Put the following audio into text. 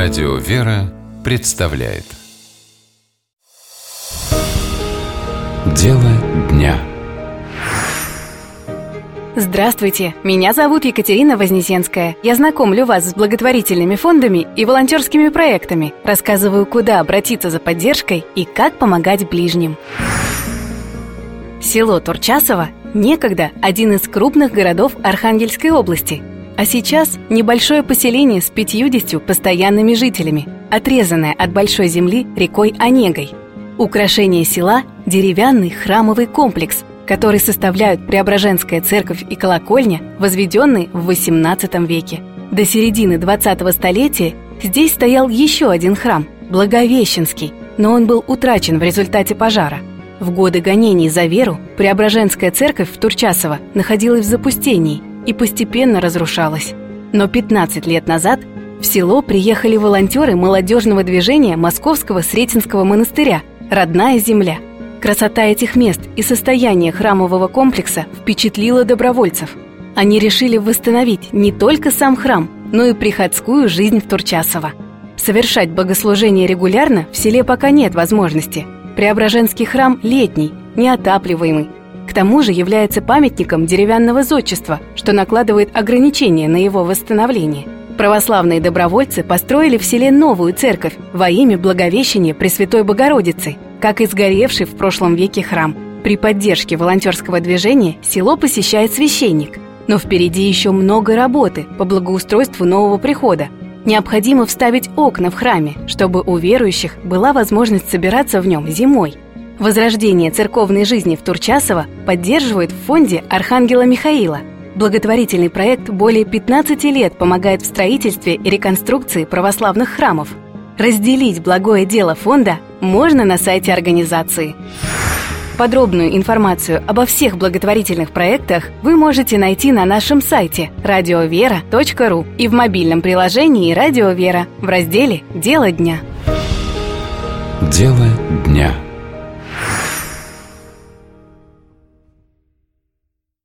Радио «Вера» представляет Дело дня. Здравствуйте, меня зовут Екатерина Вознесенская. Я знакомлю вас с благотворительными фондами и волонтерскими проектами, рассказываю, куда обратиться за поддержкой и как помогать ближним. Село Турчасово некогда один из крупных городов Архангельской области, а сейчас небольшое поселение с 50 постоянными жителями, отрезанное от большой земли рекой Онегой. Украшение села – деревянный храмовый комплекс, который составляют Преображенская церковь и колокольня, возведенные в XVIII веке. До середины 20-го столетия здесь стоял еще один храм – Благовещенский, но он был утрачен в результате пожара. В годы гонений за веру Преображенская церковь в Турчасово находилась в запустении и постепенно разрушалась. Но 15 лет назад в село приехали волонтеры молодежного движения Московского Сретенского монастыря «Родная земля». Красота этих мест и состояние храмового комплекса впечатлило добровольцев. Они решили восстановить не только сам храм, но и приходскую жизнь в Турчасово. Совершать богослужения регулярно в селе пока нет возможности. Преображенский храм летний, неотапливаемый. К тому же является памятником деревянного зодчества, что накладывает ограничения на его восстановление. Православные добровольцы построили в селе новую церковь во имя Благовещения Пресвятой Богородицы, как и сгоревший в прошлом веке храм. При поддержке волонтерского движения село посещает священник. Но впереди еще много работы по благоустройству нового прихода. Необходимо вставить окна в храме, чтобы у верующих была возможность собираться в нем зимой. Возрождение церковной жизни в Турчасово поддерживает в фонде Архангела Михаила. Благотворительный проект более 15 лет помогает в строительстве и реконструкции православных храмов. Разделить благое дело фонда можно на сайте организации. Подробную информацию обо всех благотворительных проектах вы можете найти на нашем сайте radiovera.ru и в мобильном приложении «Радио Вера» в разделе «Дело дня». Дело дня.